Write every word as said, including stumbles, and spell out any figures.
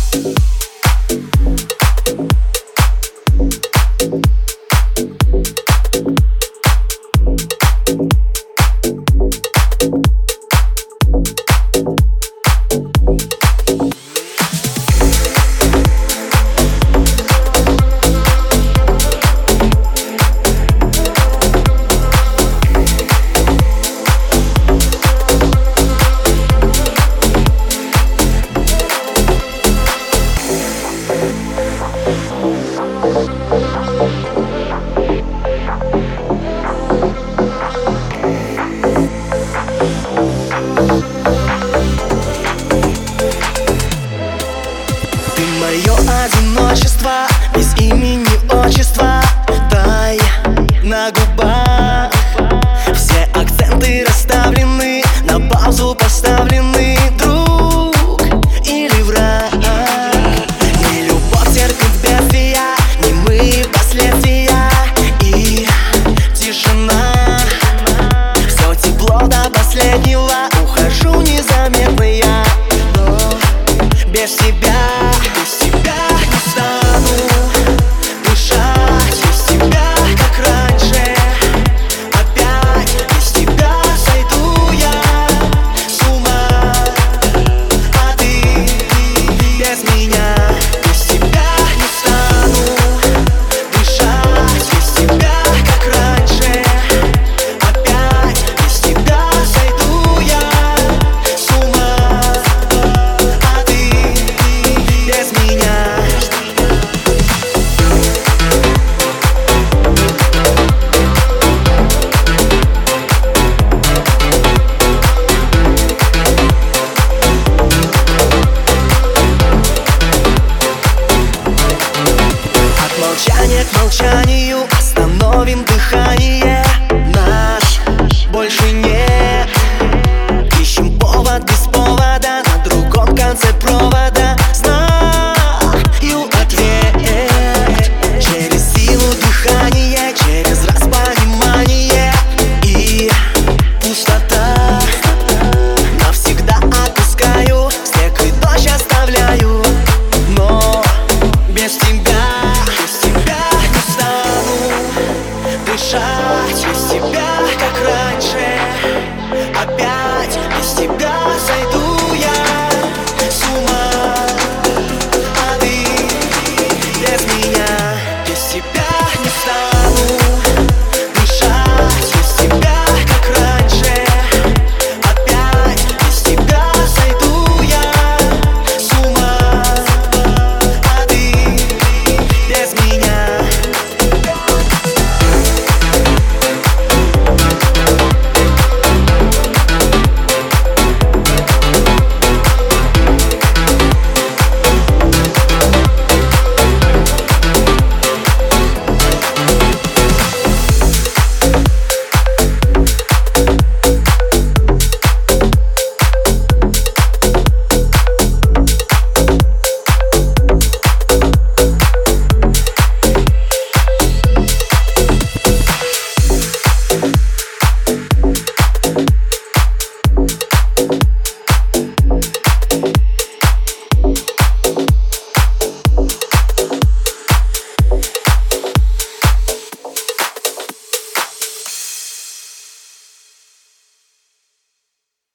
Ты мое одиночество, без имени, отчества, тай на губах. Все акценты расставлены, на паузу поставлены. Друг или враг? Не любовь терпит бедствия, не мы последствия. И тишина, все тепло до последнего. Ухожу незаметно я, но без тебя. Молчание к молчанию.